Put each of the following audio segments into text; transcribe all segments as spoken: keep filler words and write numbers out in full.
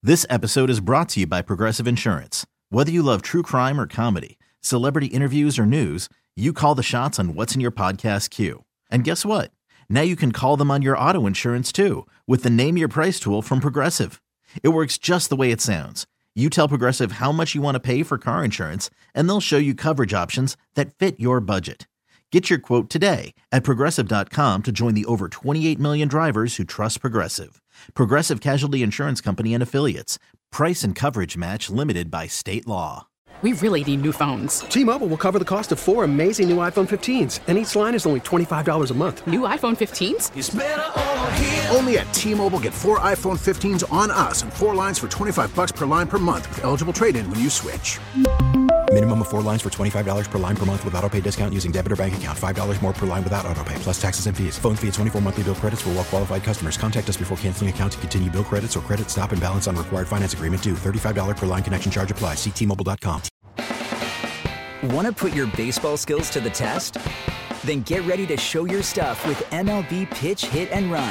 This episode is brought to you by Progressive Insurance. Whether you love true crime or comedy, celebrity interviews or news, you call the shots on what's in your podcast queue. And guess what? Now you can call them on your auto insurance too with the Name Your Price tool from Progressive. It works just the way it sounds. You tell Progressive how much you want to pay for car insurance, and they'll show you coverage options that fit your budget. Get your quote today at Progressive dot com to join the over twenty-eight million drivers who trust Progressive. Progressive Casualty Insurance Company and Affiliates. Price and coverage match limited by state law. We really need new phones. T-Mobile will cover the cost of four amazing new iPhone fifteens, and each line is only twenty-five dollars a month. New iPhone fifteens? It's better over here. Only at T-Mobile, get four iPhone fifteens on us and four lines for twenty-five bucks per line per month with eligible trade-in when you switch. Minimum of four lines for twenty-five dollars per line per month with autopay discount using debit or bank account. five dollars more per line without autopay, plus taxes and fees. Phone fee at twenty-four monthly bill credits for well-qualified customers. Contact us before canceling account to continue bill credits or credit stop and balance on required finance agreement due. thirty-five dollars per line connection charge applies. See T Mobile dot com. Want to put your baseball skills to the test? Then get ready to show your stuff with M L B Pitch, Hit, and Run.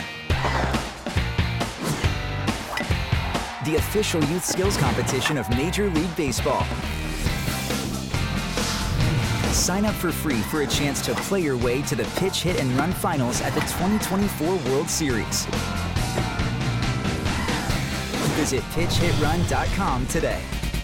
The official youth skills competition of Major League Baseball. Sign up for free for a chance to play your way to the Pitch, Hit, and Run finals at the twenty twenty-four World Series. Visit pitch hit run dot com today.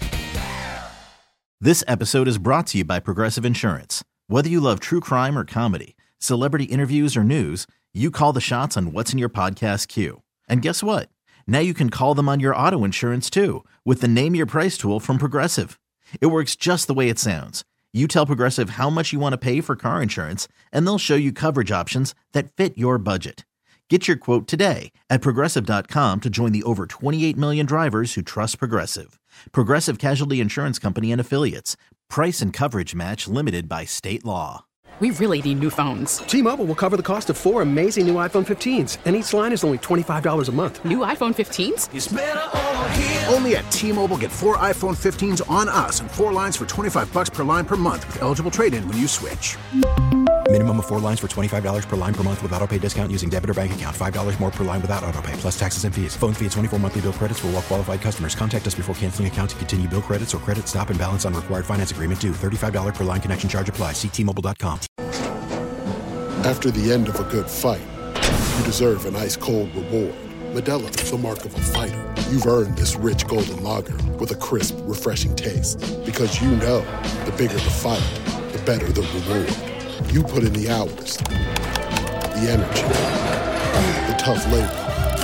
This episode is brought to you by Progressive Insurance. Whether you love true crime or comedy, celebrity interviews or news, you call the shots on what's in your podcast queue. And guess what? Now you can call them on your auto insurance too with the Name Your Price tool from Progressive. It works just the way it sounds. You tell Progressive how much you want to pay for car insurance, and they'll show you coverage options that fit your budget. Get your quote today at Progressive dot com to join the over twenty-eight million drivers who trust Progressive. Progressive Casualty Insurance Company and Affiliates. Price and coverage match limited by state law. We really need new phones. T-Mobile will cover the cost of four amazing new iPhone fifteens, and each line is only twenty-five dollars a month. New iPhone fifteens? It's better over here. Only at T-Mobile, get four iPhone fifteens on us and four lines for twenty-five bucks per line per month with eligible trade-in when you switch. Minimum of four lines for twenty-five dollars per line per month with autopay discount using debit or bank account. five dollars more per line without autopay, plus taxes and fees. Phone fee at twenty-four monthly bill credits for well-qualified customers. Contact us before canceling account to continue bill credits or credit stop and balance on required finance agreement due. thirty-five dollars per line connection charge applies. See T Mobile dot com. After the end of a good fight, you deserve an ice-cold reward. Modelo is the mark of a fighter. You've earned this rich golden lager with a crisp, refreshing taste. Because you know, the bigger the fight, the better the reward. You put in the hours, the energy, the tough labor.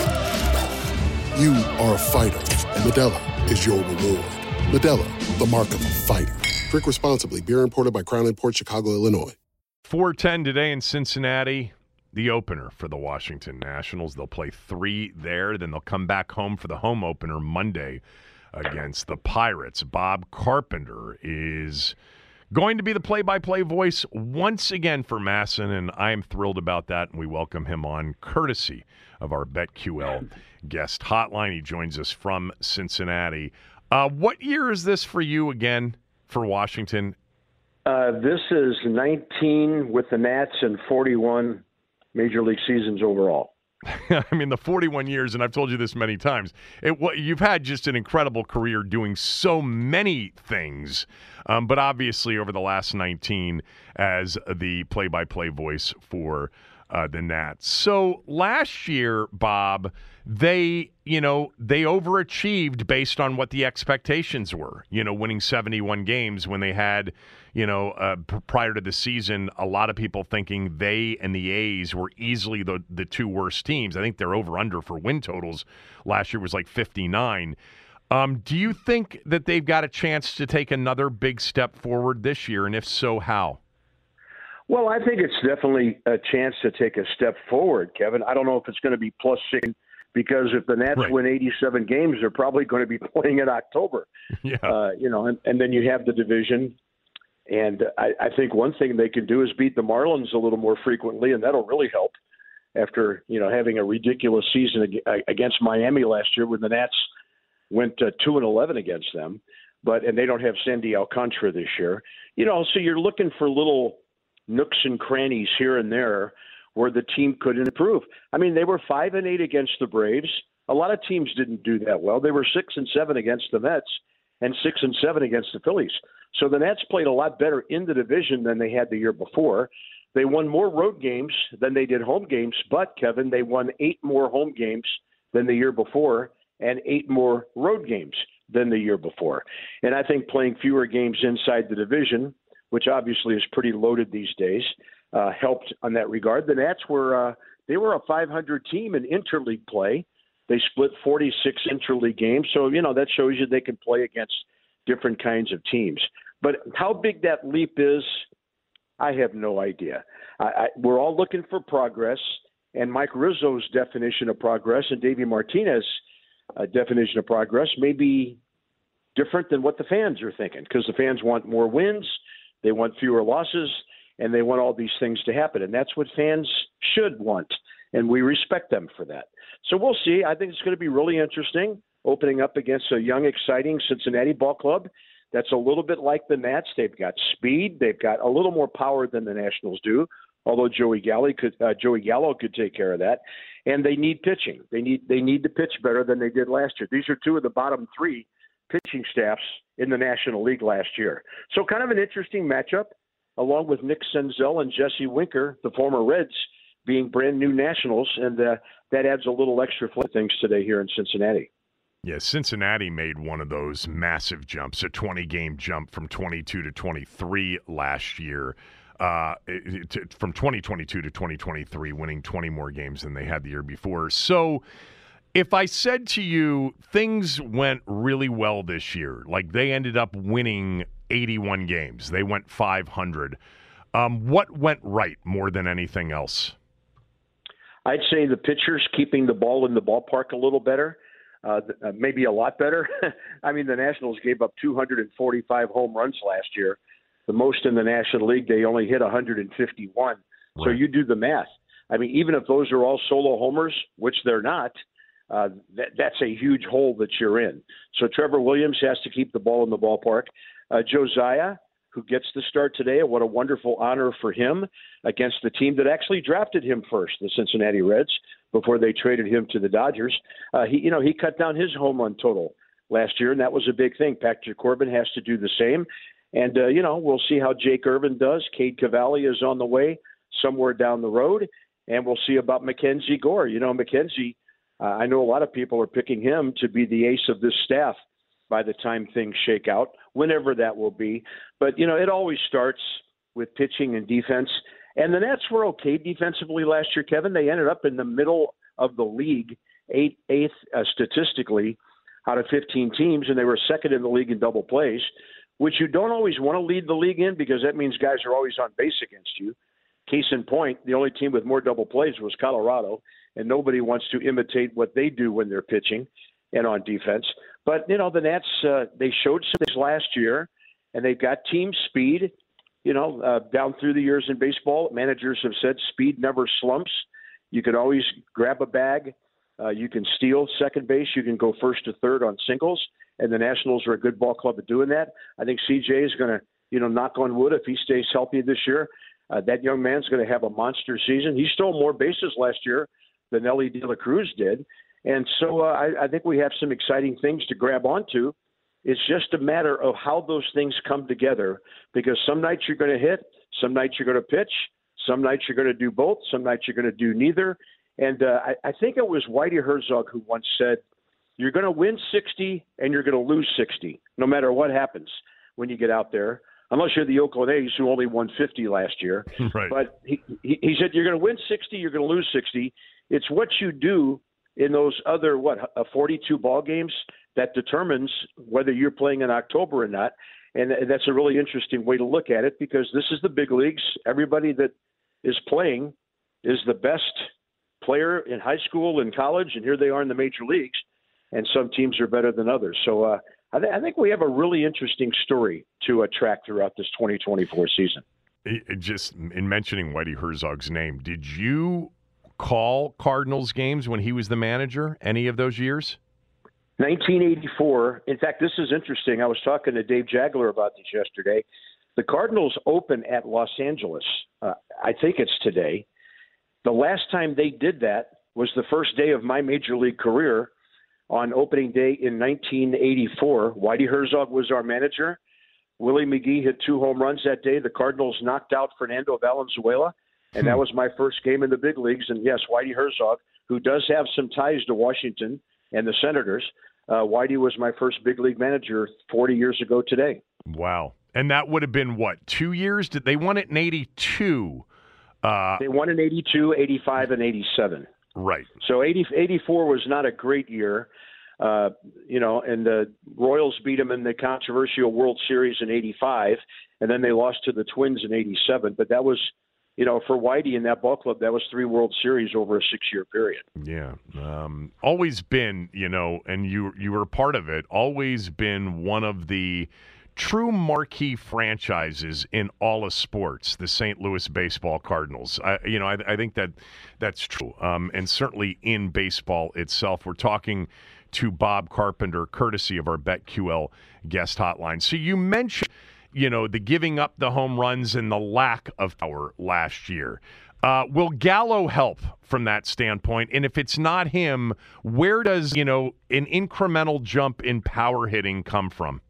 You are a fighter, and Modelo is your reward. Modelo, the mark of a fighter. Drink responsibly. Beer imported by Crown Imports, Chicago, Illinois. four ten today in Cincinnati, the opener for the Washington Nationals. They'll play three there, then they'll come back home for the home opener Monday against the Pirates. Bob Carpenter is going to be the play-by-play voice once again for Masson, and I am thrilled about that, and we welcome him on courtesy of our BetQL guest hotline. He joins us from Cincinnati. Uh, what year is this for you again for Washington? Uh, this is nineteen with the Nats and forty-one Major League seasons overall. I mean, the forty-one years, and I've told you this many times, it, what, you've had just an incredible career doing so many things, um, but obviously over the last nineteen as the play-by-play voice for uh, the Nats. So last year, Bob, they, you know, they overachieved based on what the expectations were, you know, winning seventy-one games when they had, you know, uh, p- prior to the season, a lot of people thinking they and the A's were easily the, the two worst teams. I think their over-under for win totals last year was like fifty-nine. Um, do you think that they've got a chance to take another big step forward this year, and if so, how? Well, I think it's definitely a chance to take a step forward, Kevin. I don't know if it's going to be plus six, because if the Nats Right. win eighty-seven games, they're probably going to be playing in October. Yeah. Uh, you know, and, and then you have the division. And I, I think one thing they can do is beat the Marlins a little more frequently, and that'll really help after, you know, having a ridiculous season ag- against Miami last year when the Nats went uh, two and eleven against them. But and they don't have Sandy Alcantara this year. You know, so you're looking for little nooks and crannies here and there where the team could improve. I mean, they were five and eight against the Braves. A lot of teams didn't do that well. They were six and seven against the Mets and six and seven against the Phillies. So the Nats played a lot better in the division than they had the year before. They won more road games than they did home games, but, Kevin, they won eight more home games than the year before and eight more road games than the year before. And I think playing fewer games inside the division, which obviously is pretty loaded these days, uh, helped on that regard. The Nats were uh, they were a five hundred team in interleague play. They split forty-six interleague games, so you know that shows you they can play against different kinds of teams. But how big that leap is, I have no idea. I, I, we're all looking for progress, and Mike Rizzo's definition of progress and Davey Martinez's uh, definition of progress may be different than what the fans are thinking, because the fans want more wins, they want fewer losses, and they want all these things to happen. And that's what fans should want, and we respect them for that. So we'll see. I think it's going to be really interesting opening up against a young, exciting Cincinnati ball club that's a little bit like the Nats. They've got speed. They've got a little more power than the Nationals do, although Joey Gallo could, uh, Joey Gallo could take care of that. And they need pitching. They need they need to pitch better than they did last year. These are two of the bottom three pitching staffs in the National League last year. So kind of an interesting matchup, along with Nick Senzel and Jesse Winker, the former Reds, being brand new Nationals, and uh, that adds a little extra for things today here in Cincinnati. Yeah, Cincinnati made one of those massive jumps, a twenty-game jump from twenty-two to twenty-three last year, uh, to, from twenty twenty-two to twenty twenty-three, winning twenty more games than they had the year before. So if I said to you things went really well this year, like they ended up winning eighty-one games, they went five hundred, um, what went right more than anything else? I'd say the pitchers keeping the ball in the ballpark a little better. Uh, maybe a lot better. I mean, the Nationals gave up two hundred forty-five home runs last year, the most in the National League. They only hit one hundred fifty-one. Right. So you do the math. I mean, even if those are all solo homers, which they're not, uh, that, that's a huge hole that you're in. So Trevor Williams has to keep the ball in the ballpark. Uh, Josiah, who gets the start today, what a wonderful honor for him against the team that actually drafted him first, the Cincinnati Reds, before they traded him to the Dodgers. Uh, he, you know, he cut down his home run total last year, and that was a big thing. Patrick Corbin has to do the same. And, uh, you know, we'll see how Jake Irvin does. Cade Cavalli is on the way somewhere down the road, and we'll see about Mackenzie Gore. You know, Mackenzie, uh, I know a lot of people are picking him to be the ace of this staff by the time things shake out, whenever that will be. But, you know, it always starts with pitching and defense. And the Nats were okay defensively last year, Kevin. They ended up in the middle of the league, eight, eighth uh, statistically out of fifteen teams, and they were second in the league in double plays, which you don't always want to lead the league in because that means guys are always on base against you. Case in point, the only team with more double plays was Colorado, and nobody wants to imitate what they do when they're pitching and on defense. But, you know, the Nats, uh, they showed some things last year, and they've got team speed. You know, uh, down through the years in baseball, managers have said speed never slumps. You can always grab a bag. Uh, you can steal second base. You can go first to third on singles. And the Nationals are a good ball club at doing that. I think C J is going to, you know, knock on wood if he stays healthy this year. Uh, that young man's going to have a monster season. He stole more bases last year than Ellie De La Cruz did. And so uh, I, I think we have some exciting things to grab onto. It's just a matter of how those things come together, because some nights you're going to hit, some nights you're going to pitch, some nights you're going to do both, some nights you're going to do neither. And uh, I, I think it was Whitey Herzog who once said, you're going to win sixty and you're going to lose sixty, no matter what happens when you get out there, unless you're the Oakland A's who only won fifty last year. Right. But he, he, he said, you're going to win sixty, you're going to lose sixty. It's what you do in those other, what, uh, forty-two ball games that determines whether you're playing in October or not. And that's a really interesting way to look at it, because this is the big leagues. Everybody that is playing is the best player in high school and college, and here they are in the major leagues, and some teams are better than others. So uh, I, th- I think we have a really interesting story to uh, track throughout this twenty twenty-four season. It, just in mentioning Whitey Herzog's name, did you call Cardinals games when he was the manager any of those years? nineteen eighty-four. In fact, this is interesting. I was talking to Dave Jagler about this yesterday. The Cardinals open at Los Angeles. Uh, I think it's today. The last time they did that was the first day of my major league career on opening day in nineteen eighty-four. Whitey Herzog was our manager. Willie McGee hit two home runs that day. The Cardinals knocked out Fernando Valenzuela, and that was my first game in the big leagues. And, yes, Whitey Herzog, who does have some ties to Washington and the Senators, uh, Whitey was my first big league manager forty years ago today. Wow. And that would have been, what, two years? Did they won it in eighty-two? Uh, they won in eighty-two, eighty-five, and eighty-seven. Right. So eighty, eighty-four was not a great year. Uh, you know, and the Royals beat them in the controversial World Series in eighty-five, and then they lost to the Twins in eighty-seven. But that was, you know, for Whitey in that ball club, that was three World Series over a six-year period. Yeah. Um, always been, you know, and you you were part of it, always been one of the true marquee franchises in all of sports, the Saint Louis Baseball Cardinals. I, you know, I, I think that that's true, um, and certainly in baseball itself. We're talking to Bob Carpenter, courtesy of our BetQL guest hotline. So you mentioned, you know, the giving up the home runs and the lack of power last year. Uh, will Gallo help from that standpoint? And if it's not him, where does, you know, an incremental jump in power hitting come from?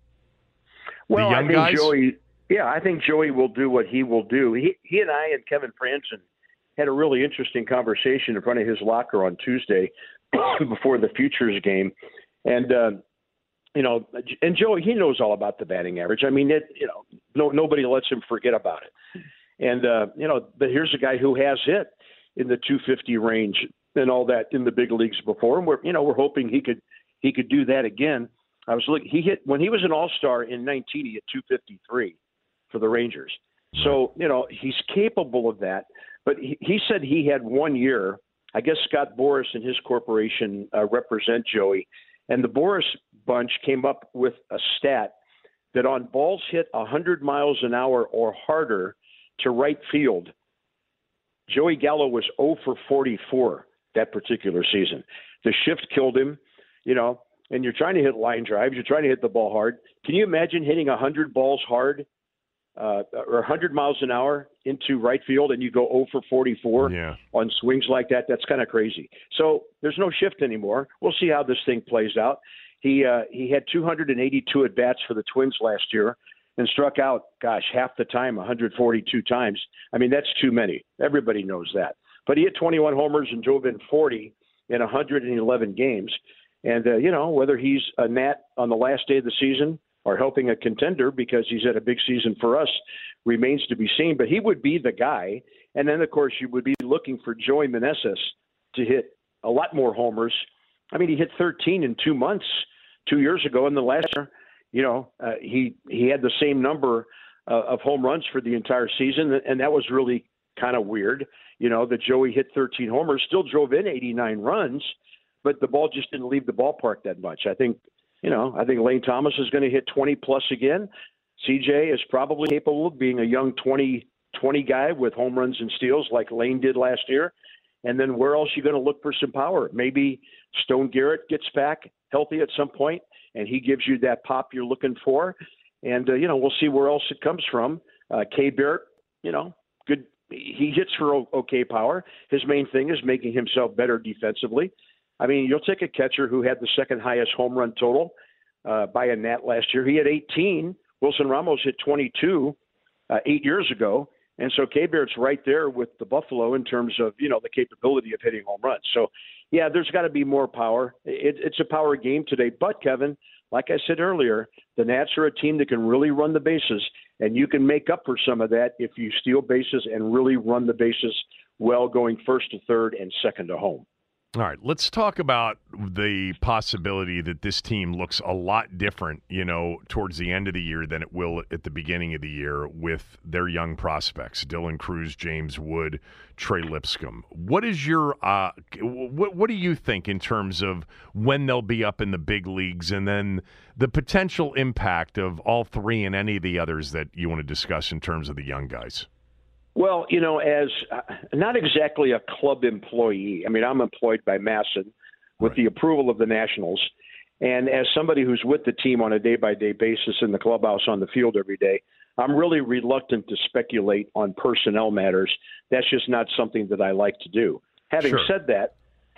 Well, the young I think guys? Joey. Yeah, I think Joey will do what he will do. He he and I and Kevin Franzen had a really interesting conversation in front of his locker on Tuesday before the Futures game, and uh, you know, and Joey, he knows all about the batting average. I mean, it, you know, no nobody lets him forget about it. And uh, you know, but here's a guy who has hit in the two fifty range and all that in the big leagues before, and we're you know we're hoping he could he could do that again. I was looking. He hit when he was an All-Star in nineteen. He hit two fifty-three for the Rangers. So you know he's capable of that. But he, he said he had one year. I guess Scott Boras and his corporation uh, represent Joey, and the Boras bunch came up with a stat that on balls hit one hundred miles an hour or harder to right field, Joey Gallo was zero for forty-four that particular season. The shift killed him, you know. And you're trying to hit line drives, you're trying to hit the ball hard. Can you imagine hitting one hundred balls hard uh, or one hundred miles an hour into right field and you go zero for forty-four yeah. on swings like that? That's kind of crazy. So there's no shift anymore. We'll see how this thing plays out. He uh, he had two hundred eighty-two at-bats for the Twins last year and struck out, gosh, half the time, one hundred forty-two times. I mean, that's too many. Everybody knows that. But he hit twenty-one homers and drove in forty in one hundred eleven games. And, uh, you know, whether he's a Nat on the last day of the season or helping a contender because he's had a big season for us remains to be seen. But he would be the guy. And then, of course, you would be looking for Joey Meneses to hit a lot more homers. I mean, he hit thirteen in two months two years ago. And the last year, you know, uh, he, he had the same number uh, of home runs for the entire season. And that was really kind of weird, you know, that Joey hit thirteen homers, still drove in eighty-nine runs. But the ball just didn't leave the ballpark that much. I think, you know, I think Lane Thomas is going to hit twenty plus again. C J is probably capable of being a young twenty, twenty guy with home runs and steals like Lane did last year. And then where else are you going to look for some power? Maybe Stone Garrett gets back healthy at some point, and he gives you that pop you're looking for. And, uh, you know, we'll see where else it comes from. Uh, Kay Barrett, you know, good. He hits for okay power. His main thing is making himself better defensively. I mean, you'll take a catcher who had the second highest home run total uh, by a Nat last year. He had eighteen. Wilson Ramos hit twenty-two uh, eight years ago. And so K-Bear's right there with the Buffalo in terms of, you know, the capability of hitting home runs. So, yeah, there's got to be more power. It, it's a power game today. But, Kevin, like I said earlier, the Nats are a team that can really run the bases, and you can make up for some of that if you steal bases and really run the bases well going first to third and second to home. All right, let's talk about the possibility that this team looks a lot different, you know, towards the end of the year than it will at the beginning of the year with their young prospects, Dylan Cruz, James Wood, Trey Lipscomb. What is your uh, what, what do you think in terms of when they'll be up in the big leagues and then the potential impact of all three and any of the others that you want to discuss in terms of the young guys? Well, you know, as uh, not exactly a club employee. I mean, I'm employed by Masson with right. the approval of the Nationals. And as somebody who's with the team on a day-by-day basis in the clubhouse on the field every day, I'm really reluctant to speculate on personnel matters. That's just not something that I like to do. Having sure. said that,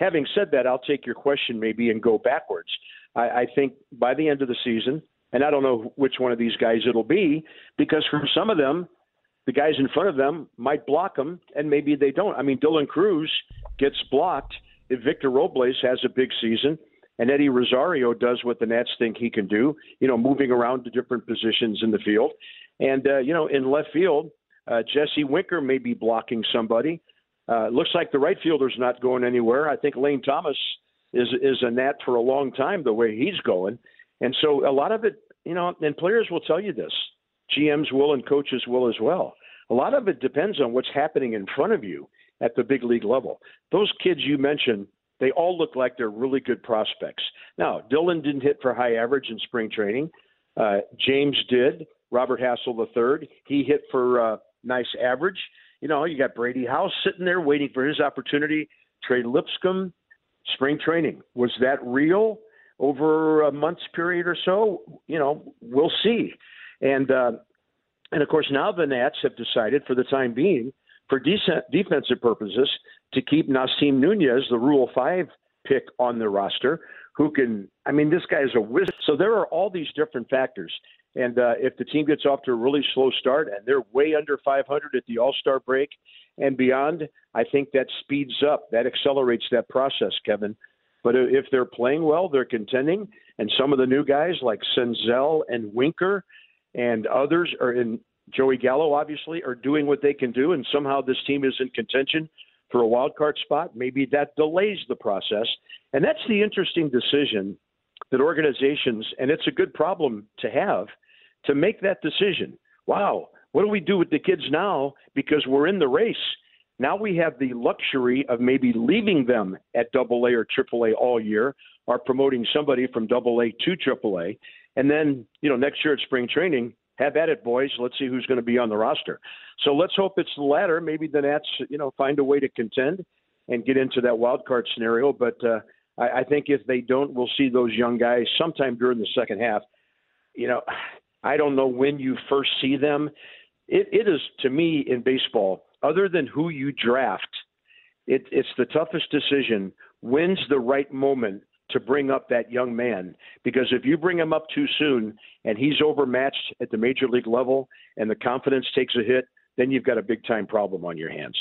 having said that, I'll take your question maybe and go backwards. I, I think by the end of the season, and I don't know which one of these guys it'll be, because for some of them, the guys in front of them might block them, and maybe they don't. I mean, Dylan Cruz gets blocked if Victor Robles has a big season, and Eddie Rosario does what the Nats think he can do, you know, moving around to different positions in the field. And, uh, you know, in left field, uh, Jesse Winker may be blocking somebody. Uh, looks like the right fielder's not going anywhere. I think Lane Thomas is is a Nat for a long time, the way he's going. And so a lot of it, you know, and players will tell you this. G Ms will and coaches will as well. A lot of it depends on what's happening in front of you at the big league level. Those kids you mentioned, they all look like they're really good prospects. Now, Dylan didn't hit for high average in spring training. Uh, James did. Robert Hassel the third, he hit for uh, nice average. You know, you got Brady House sitting there waiting for his opportunity. Trey Lipscomb, spring training. Was that real over a month's period or so? You know, we'll see. And, uh, and of course, now the Nats have decided for the time being, for decent defensive purposes, to keep Nasim Nunez, the Rule five pick, on the roster, who can – I mean, this guy is a wizard. So there are all these different factors. And uh, if the team gets off to a really slow start and they're way under five hundred at the All-Star break and beyond, I think that speeds up, that accelerates that process, Kevin. But if they're playing well, they're contending, and some of the new guys like Senzel and Winker and others are in Joey Gallo, obviously, are doing what they can do, and somehow this team is in contention for a wild card spot, maybe that delays the process. And that's the interesting decision that organizations, and it's a good problem to have, to make that decision. Wow, what do we do with the kids now? Because we're in the race. Now we have the luxury of maybe leaving them at double A or triple A all year, or promoting somebody from double A to triple A. And then, you know, next year at spring training, have at it, boys. Let's see who's going to be on the roster. So let's hope it's the latter. Maybe the Nats, you know, find a way to contend and get into that wild card scenario. But uh, I, I think if they don't, we'll see those young guys sometime during the second half. You know, I don't know when you first see them. It, it is, to me, in baseball, other than who you draft, it, it's the toughest decision. When's the right moment to bring up that young man? Because if you bring him up too soon and he's overmatched at the major league level and the confidence takes a hit, then you've got a big-time problem on your hands.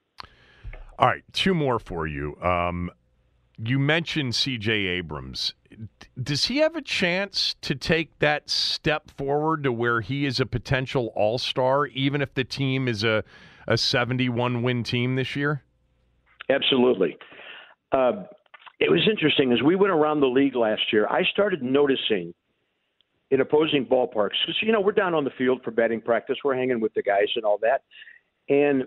All right, two more for you. Um, you mentioned C J Abrams. Does he have a chance to take that step forward to where he is a potential all-star, even if the team is a, a seventy-one win team this year? Absolutely. Uh, it was interesting. As we went around the league last year, I started noticing in opposing ballparks, because, you know, we're down on the field for batting practice. We're hanging with the guys and all that. And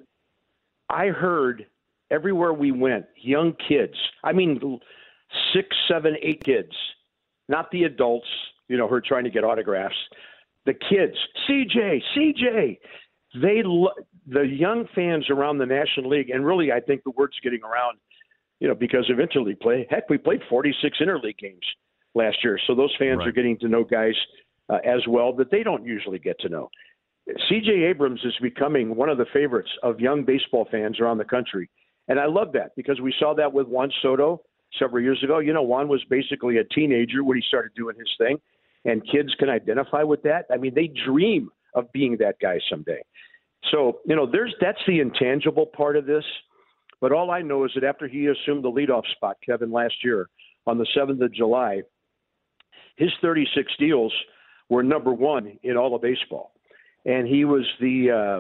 I heard everywhere we went, young kids, I mean, six, seven, eight kids, not the adults, you know, who are trying to get autographs, the kids, C J, C J, they, lo- the young fans around the National League, and really I think the word's getting around, you know, because of interleague play. Heck, we played forty-six interleague games last year, so those fans right. are getting to know guys uh, as well that they don't usually get to know. C J Abrams is becoming one of the favorites of young baseball fans around the country, and I love that because we saw that with Juan Soto several years ago. You know, Juan was basically a teenager when he started doing his thing, and kids can identify with that. I mean, they dream of being that guy someday. So, you know, there's that's the intangible part of this. But all I know is that after he assumed the leadoff spot, Kevin, last year on the seventh of July, his thirty-six steals were number one in all of baseball. And he was the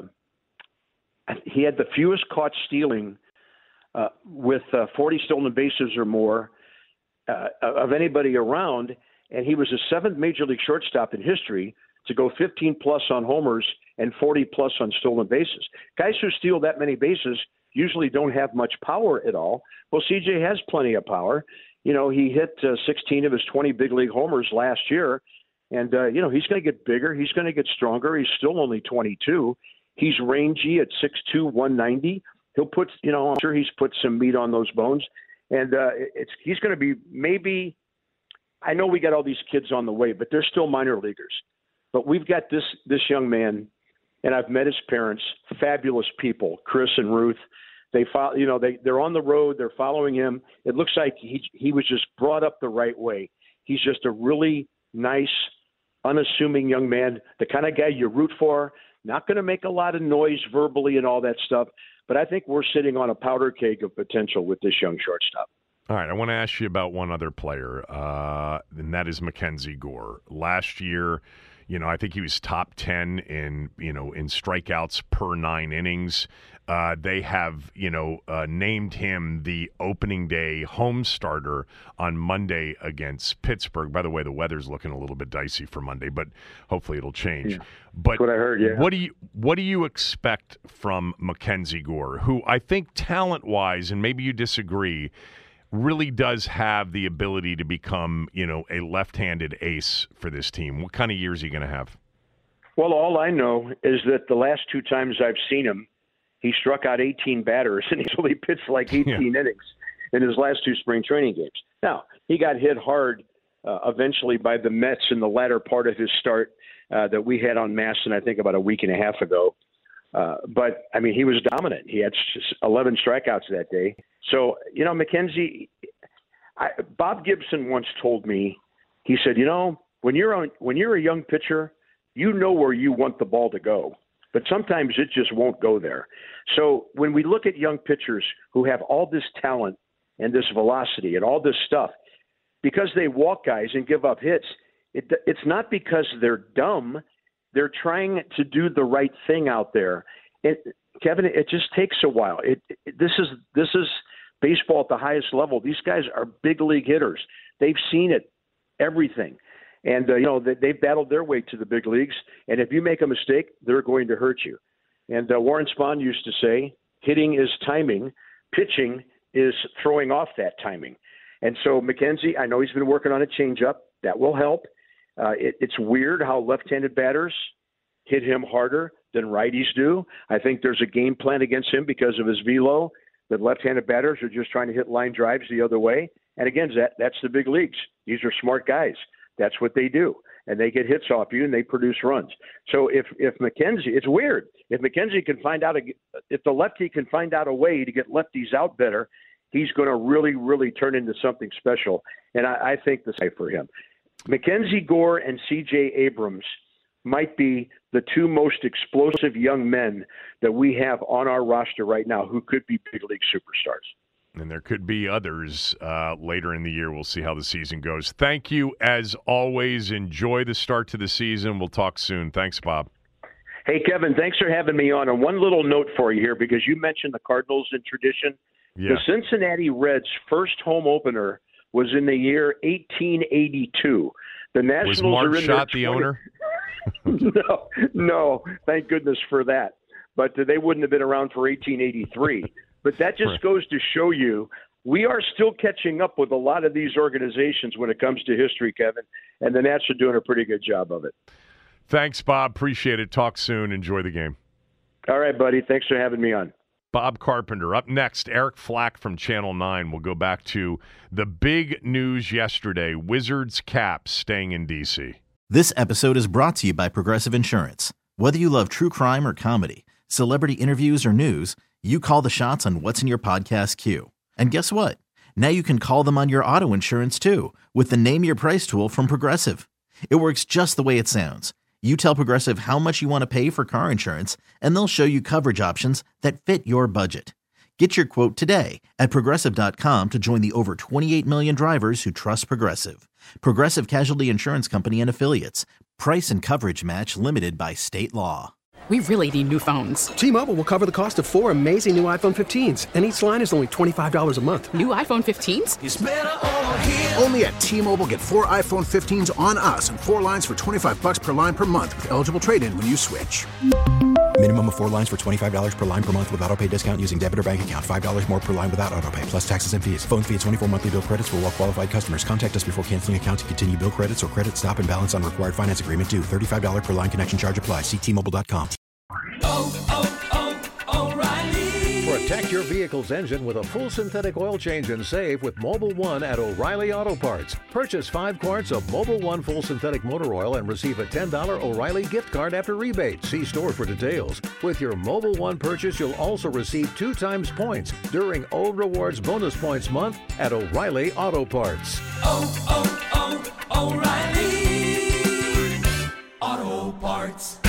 uh, – he had the fewest caught stealing uh, with uh, forty stolen bases or more uh, of anybody around. And he was the seventh major league shortstop in history to go fifteen plus on homers and forty plus on stolen bases. Guys who steal that many bases usually don't have much power at all. Well, C J has plenty of power. You know, he hit uh, sixteen of his twenty big league homers last year. And, uh, you know, he's going to get bigger. He's going to get stronger. He's still only twenty-two. He's rangy at six two, one ninety. He'll put, you know, I'm sure he's put some meat on those bones. And uh, it's he's going to be maybe – I know we got all these kids on the way, but they're still minor leaguers. But we've got this this young man, and I've met his parents, fabulous people, Chris and Ruth. They follow, you know, they they're on the road. They're following him. It looks like he he was just brought up the right way. He's just a really nice, unassuming young man, the kind of guy you root for. Not going to make a lot of noise verbally and all that stuff, but I think we're sitting on a powder keg of potential with this young shortstop. All right, I want to ask you about one other player, uh, and that is Mackenzie Gore. Last year, you know, I think he was top ten in, you know, in strikeouts per nine innings. Uh, they have, you know, uh, named him the opening day home starter on Monday against Pittsburgh. By the way, the weather's looking a little bit dicey for Monday, but hopefully it'll change. Yeah. But That's what I heard, yeah. What do you what do you expect from Mackenzie Gore, who I think talent-wise, and maybe you disagree, really does have the ability to become, you know, a left-handed ace for this team? What kind of year is he going to have? Well, all I know is that the last two times I've seen him, he struck out eighteen batters, and he's only pitched like eighteen yeah. innings in his last two spring training games. Now, he got hit hard uh, eventually by the Mets in the latter part of his start uh, that we had on Masson, I think, about a week and a half ago. Uh, but, I mean, he was dominant. He had eleven strikeouts that day. So, you know, Mackenzie, I, Bob Gibson once told me, he said, you know, when you're on, when you're a young pitcher, you know where you want the ball to go. But sometimes it just won't go there. So when we look at young pitchers who have all this talent and this velocity and all this stuff, because they walk guys and give up hits, it, it's not because they're dumb. They're trying to do the right thing out there. It, Kevin, it just takes a while. It, it, this is this is baseball at the highest level. These guys are big league hitters. They've seen it, everything. And, uh, you know, they, they've battled their way to the big leagues. And if you make a mistake, they're going to hurt you. And uh, Warren Spahn used to say, hitting is timing. Pitching is throwing off that timing. And so Mackenzie, I know he's been working on a changeup. That will help. Uh, it, it's weird how left-handed batters hit him harder than righties do. I think there's a game plan against him because of his velo, that left-handed batters are just trying to hit line drives the other way. And again, that that's the big leagues. These are smart guys. That's what they do. And they get hits off you and they produce runs. So if, if Mackenzie, it's weird. If Mackenzie can find out, a, if the lefty can find out a way to get lefties out better, he's going to really, really turn into something special. And I, I think the same for him. Mackenzie Gore and C J Abrams might be the two most explosive young men that we have on our roster right now who could be big league superstars. And there could be others uh, later in the year. We'll see how the season goes. Thank you, as always. Enjoy the start to the season. We'll talk soon. Thanks, Bob. Hey, Kevin, thanks for having me on. And one little note for you here, because you mentioned the Cardinals in tradition. Yeah. The Cincinnati Reds' first home opener was in the year eighteen eighty-two. The Nationals was Mark are in Schott their the owner? no, no. Thank goodness for that. But uh, they wouldn't have been around for eighteen eighty-three. But that just right. goes to show you we are still catching up with a lot of these organizations when it comes to history, Kevin, and the Nats are doing a pretty good job of it. Thanks, Bob. Appreciate it. Talk soon. Enjoy the game. All right, buddy. Thanks for having me on. Bob Carpenter. Up next, Eric Flack from Channel nine. We'll go back to the big news yesterday, Wizards Caps staying in D C. This episode is brought to you by Progressive Insurance. Whether you love true crime or comedy, celebrity interviews or news, you call the shots on what's in your podcast queue. And guess what? Now you can call them on your auto insurance too with the Name Your Price tool from Progressive. It works just the way it sounds. You tell Progressive how much you want to pay for car insurance, and they'll show you coverage options that fit your budget. Get your quote today at Progressive dot com to join the over twenty-eight million drivers who trust Progressive. Progressive Casualty Insurance Company and Affiliates. Price and coverage match limited by state law. We really need new phones. T-Mobile will cover the cost of four amazing new iPhone fifteens, and each line is only twenty-five dollars a month. New iPhone fifteens? It's better over here. Only at T-Mobile, get four iPhone fifteens on us and four lines for twenty-five bucks per line per month with eligible trade-in when you switch. Minimum of four lines for twenty-five dollars per line per month with autopay discount using debit or bank account. five dollars more per line without autopay, plus taxes and fees. Phone fee at twenty-four monthly bill credits for well-qualified customers. Contact us before canceling account to continue bill credits or credit stop and balance on required finance agreement due. thirty-five dollars per line connection charge applies. See T Mobile dot com. Oh, oh, oh, O'Reilly. Protect your vehicle vehicle's engine with a full synthetic oil change and save with Mobil one at O'Reilly Auto Parts. Purchase five quarts of Mobil one full synthetic motor oil and receive a ten dollars O'Reilly gift card after rebate. See store for details. With your Mobil one purchase, you'll also receive two times points during O Rewards Bonus Points Month at O'Reilly Auto Parts. Oh, oh, oh, O'Reilly Auto Parts.